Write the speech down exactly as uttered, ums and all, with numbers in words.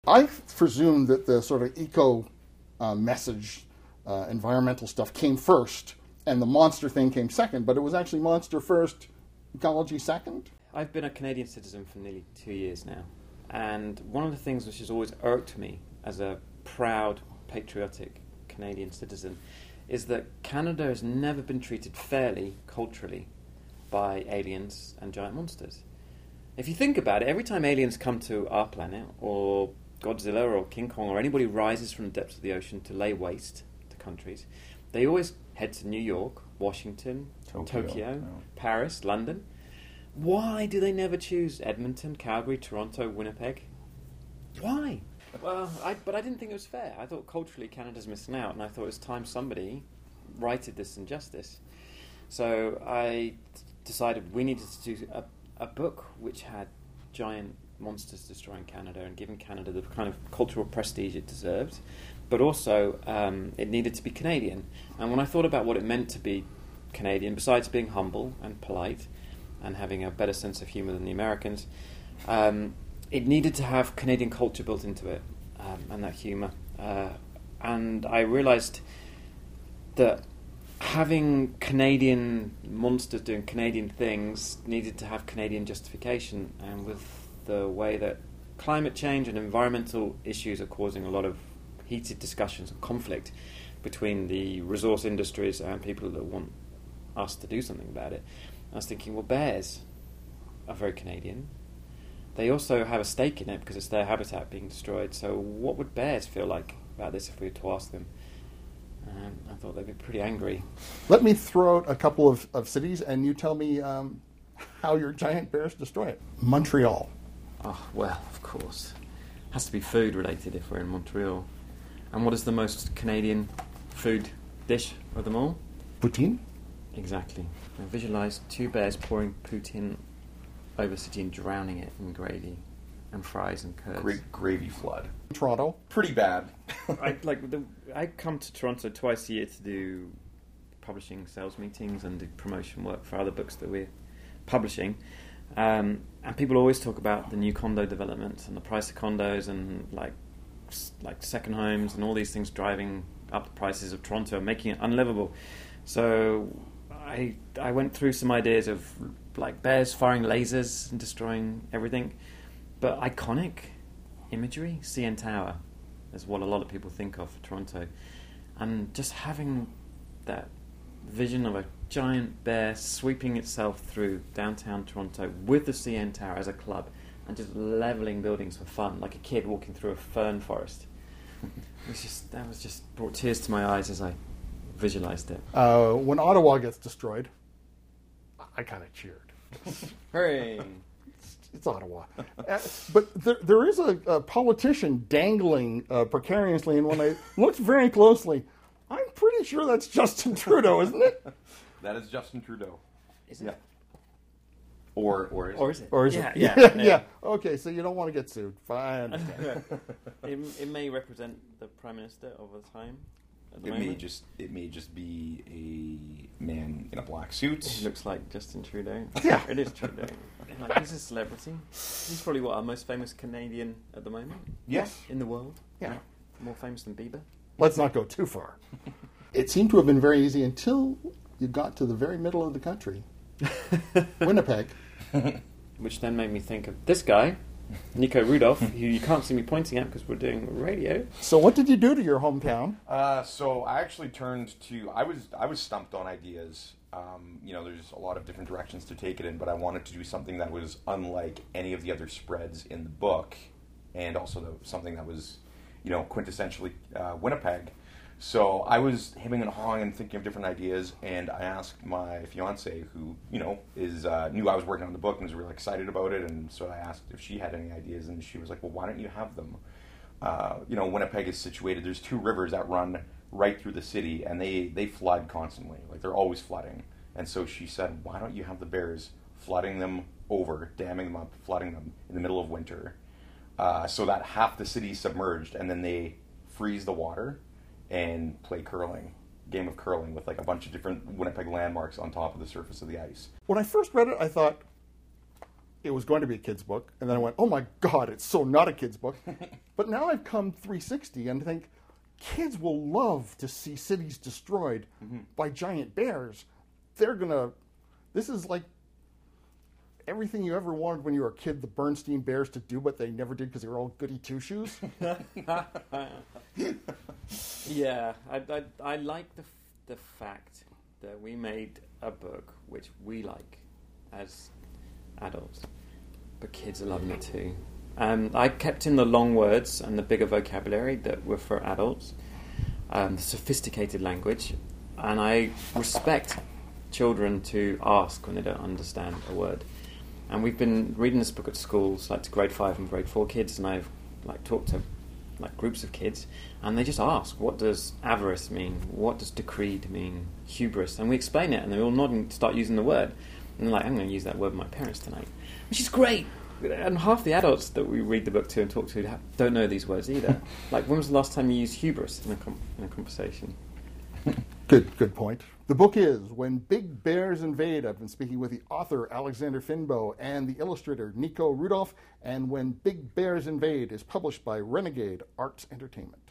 I presume that the sort of eco uh, message, uh, environmental stuff came first, and the monster thing came second, but it was actually monster first, ecology second? I've been a Canadian citizen for nearly two years now, and one of the things which has always irked me as a proud, patriotic Canadian citizen is that Canada has never been treated fairly, culturally, by aliens and giant monsters. If you think about it, every time aliens come to our planet, or Godzilla or King Kong or anybody rises from the depths of the ocean to lay waste to countries, they always head to New York, Washington, Tokyo, Tokyo no. Paris, London. Why do they never choose Edmonton, Calgary, Toronto, Winnipeg? Why? Well, I, but I didn't think it was fair. I thought culturally Canada's missing out, and I thought it was time somebody righted this injustice. So I decided we needed to do a, a book which had giant monsters destroying Canada and giving Canada the kind of cultural prestige it deserved, but also um, it needed to be Canadian. And when I thought about what it meant to be Canadian, besides being humble and polite and having a better sense of humour than the Americans, um, it needed to have Canadian culture built into it, um, and that humour. Uh, and I realised that having Canadian monsters doing Canadian things needed to have Canadian justification, and with the way that climate change and environmental issues are causing a lot of heated discussions and conflict between the resource industries and people that want us to do something about it, I was thinking, well, bears are very Canadian. They also have a stake in it because it's their habitat being destroyed. So what would bears feel like about this if we were to ask them? Um, I thought they'd be pretty angry. Let me throw out a couple of, of cities, and you tell me um, how your giant bears destroy it. Montreal. Oh, well, of course. Has to be food related if we're in Montreal. And what is the most Canadian food dish of them all? Poutine? Exactly. I visualise two bears pouring poutine over city and drowning it in gravy and fries and curds. Great gravy flood. Toronto? Pretty bad. I like the, I come to Toronto twice a year to do publishing sales meetings and do promotion work for other books that we're publishing. Um, and people always talk about the new condo developments and the price of condos and like like second homes and all these things driving up the prices of Toronto and making it unlivable. So I I went through some ideas of like bears firing lasers and destroying everything, but iconic imagery, C N Tower is what a lot of people think of for Toronto, and just having that vision of a giant bear sweeping itself through downtown Toronto with the C N Tower as a club and just levelling buildings for fun, like a kid walking through a fern forest. It was just that was just brought tears to my eyes as I visualised it. Uh, when Ottawa gets destroyed, I kind of cheered. Hooray! It's, it's Ottawa. Uh, but there, there is a, a politician dangling uh, precariously, and when I looked very closely, I'm pretty sure that's Justin Trudeau, isn't it? That is Justin Trudeau. Is it? Yeah. Or or is Or it? is it? Or is yeah, it? Yeah, yeah, yeah. yeah. Okay, so you don't want to get sued. Fine, I understand. it, it may represent the Prime Minister of the time. At the It moment. may just it may just be a man in a black suit. He looks like Justin Trudeau. Yeah. It is Trudeau. Like, he's a celebrity. He's probably what our most famous Canadian at the moment. Yes. In the world. Yeah. More famous than Bieber. Let's not go too far. It seemed to have been very easy until you got to the very middle of the country. Winnipeg. Which then made me think of this guy, Nico Rudolph, who you can't see me pointing at because we're doing radio. So what did you do to your hometown? Uh, so I actually turned to I was I was stumped on ideas. Um, you know, there's a lot of different directions to take it in, but I wanted to do something that was unlike any of the other spreads in the book, and also the, something that was, you know, quintessentially uh, Winnipeg. So I was hemming and hawing and thinking of different ideas, and I asked my fiance, who, you know, is uh, knew I was working on the book and was really excited about it, and so I asked if she had any ideas, and she was like, well, why don't you have them? Uh, you know, Winnipeg is situated, there's two rivers that run right through the city, and they, they flood constantly. Like, they're always flooding. And so she said, why don't you have the bears flooding them over, damming them up, flooding them in the middle of winter, uh, so that half the city's submerged, and then they freeze the water and play curling, game of curling with like a bunch of different Winnipeg landmarks on top of the surface of the ice. When I first read it, I thought, it was going to be a kid's book, and then I went, oh my God, it's so not a kid's book. But now I've come three sixty and think kids will love to see cities destroyed mm-hmm. by giant bears. They're going to, this is like everything you ever wanted when you were a kid, the Bernstein Bears to do what they never did because they were all goody two-shoes. Yeah, I, I, I like the, the fact that we made a book which we like as adults, but kids are loving it too. Um, I kept in the long words and the bigger vocabulary that were for adults, um, the sophisticated language, and I respect children to ask when they don't understand a word. And we've been reading this book at schools, like to grade five and grade four kids, and I've like talked to like groups of kids, and they just ask, what does avarice mean? What does decreed mean? Hubris? And we explain it, and they're all nodding to start using the word. And they're like, I'm going to use that word with my parents tonight, which is great. And half the adults that we read the book to and talk to have, don't know these words either. Like, when was the last time you used hubris in a, com- in a conversation? Good, good point. The book is When Big Bears Invade. I've been speaking with the author, Alexander Finbow, and the illustrator, Nico Rudolph. And When Big Bears Invade is published by Renegade Arts Entertainment.